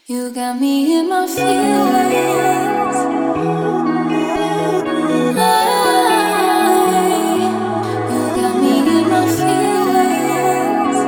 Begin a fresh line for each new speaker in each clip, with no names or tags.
You got me in my feelings. You got me in my feelings.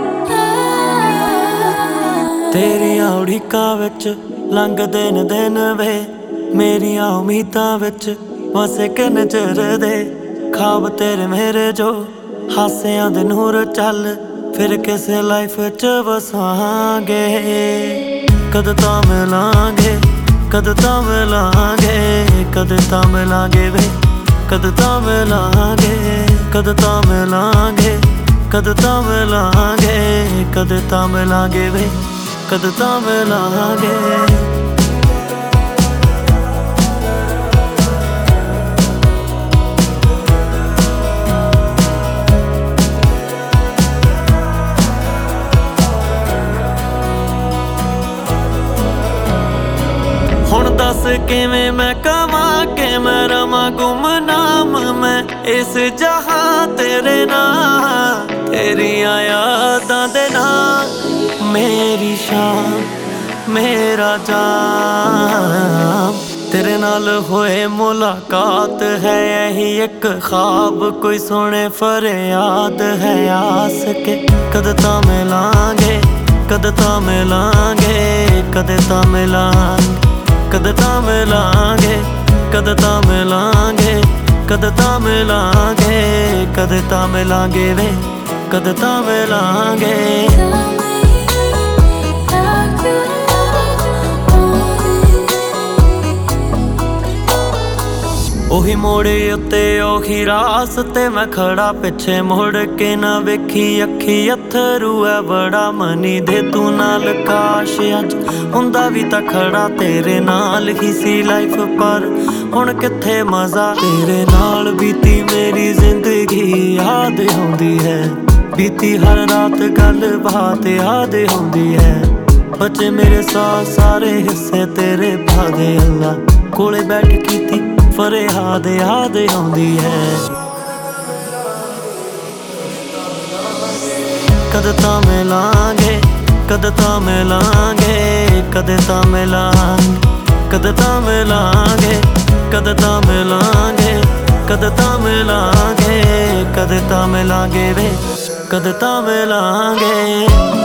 ਤੇਰੀਆਂ ਉਡੀਕਾਂ ਵਿੱਚ ਲੰਘਦੇ ਨੇ ਦਿਨ ਵੇ, ਮੇਰੀਆਂ ਉਮੀਦਾਂ ਵਿੱਚ ਵਸੇ ਕਿੰਨ ਚਿਰ ਦੇ ਖਾਬ ਤੇਰੇ ਮੇਰੇ ਜੋ ਹਾਸਿਆਂ ਦੇ ਨੂਰ ਚੱਲ ਫਿਰ ਕਿਸੇ ਲਾਈਫ 'ਚ ਵਸਾਂਗੇ। ਕਦ ਤਾਂ ਮਿਲਾਂਗੇ, ਕਦ ਤਾਂ ਮਿਲਾਂਗੇ, ਕਦ ਤਾਂ ਮਿਲਾਂਗੇ ਵੇ, ਕਦ ਤਾਂ ਮਿਲਾਂਗੇ, ਕਦ ਤਾਂ ਮਿਲਾਂਗੇ, ਕਦ ਤਾਂ ਮਿਲਾਂਗੇ, ਕਦ ਤਾਂ ਮਿਲਾਂਗੇ ਵੇ, ਕਦ ਤਾਂ ਮਿਲਾਂਗੇ। ਹੁਣ ਦੱਸ ਕਿਵੇਂ ਮੈਂ ਕਵਾਂ ਕਿ ਮੈਂ ਰਵਾਂ ਗੁੰਮਨਾਮ ਮੈਂ ਇਸ ਜਹਾਂ ਤੇਰੇ ਨਾਲ, ਤੇਰੀਆਂ ਯਾਦਾਂ ਦੇ ਨਾਲ ਮੇਰੀ ਸ਼ਾਮ ਮੇਰਾ ਜਾਮ। ਤੇਰੇ ਨਾਲ ਹੋਏ ਮੁਲਾਕਾਤ ਹੈ ਇਹੀ ਇੱਕ ਖ਼ਾਬ, ਕੋਈ ਸੁਣੇ ਫਰਿਆਦ ਹੈ ਆਸ ਕੇ ਕਦ ਤਾਂ ਮਿਲਾਂਗੇ, ਕਦ ਤਾਂ ਮਿਲਾਂਗੇ, ਕਦ ਤਾਂ ਮਿਲਾਂਗੇ, ਕਦ ਤਾਂ ਮਿਲਾਂਗੇ, ਕਦ ਤਾਂ ਮਿਲਾਂਗੇ, ਕਦ ਤਾਂ ਮਿਲਾਂਗੇ, ਕਦ ਤਾਂ ਮਿਲਾਂਗੇ ਵੇ, ਕਦ ਤਾਂ ਮਿਲਾਂਗੇ। ਉਹੀ ਮੋੜੇ ਉੱਤੇ ਉਹੀ ਰਾਸਤੇ ਮੈਂ ਖੜਾ, ਪਿੱਛੇ ਮੁੜ ਕੇ ਨਾ ਵੇਖੀ ਅੱਖੀ ਅੱਥਰੂ ਐ ਬੜਾ ਮਨੀ ਦੇ ਤੂੰ ਨਾਲ ਕਾਸ਼ ਅੱਜ ਹੁੰਦਾ ਵੀ ਤਾਂ ਖੜਾ ਤੇਰੇ ਨਾਲ ਹੀ ਸੀ ਲਾਈਫ, ਪਰ ਹੁਣ ਕਿੱਥੇ ਮਜ਼ਾ ਤੇਰੇ ਨਾਲ ਬੀਤੀ ਮੇਰੀ ਜ਼ਿੰਦਗੀ ਯਾਦ ਆਉਂਦੀ ਹੈ, ਬੀਤੀ ਹਰ ਰਾਤ ਗੱਲ ਬਾਤ ਯਾਦ ਆਉਂਦੀ ਹੈ। ਬਚੇ ਮੇਰੇ ਸਾਰੇ ਹਿੱਸੇ ਤੇਰੇ ਭਾਗੇ ਅੱਲਾ ਕੋਲੇ ਬੈਠ ਕੀਤੀ ਫਰਿਆਦ ਯਾਦ ਆਉਂਦੀ ਹੈ। ਕਦ ਤਾਂ ਮਿਲਾਂਗੇ, ਕਦ ਤਾਂ ਮਿਲਾਂਗੇ, ਕਦ ਤਾਂ ਮਿਲਾਂਗੇ, ਕਦ ਤਾਂ ਮਿਲਾਂਗੇ, ਕਦ ਤਾਂ ਮਿਲਾਂਗੇ, ਕਦ ਤਾਂ ਮਿਲਾਂਗੇ, ਕਦ ਤਾਂ ਮਿਲਾਂਗੇ ਵੇ, ਕਦ ਤਾਂ ਮਿਲਾਂਗੇ।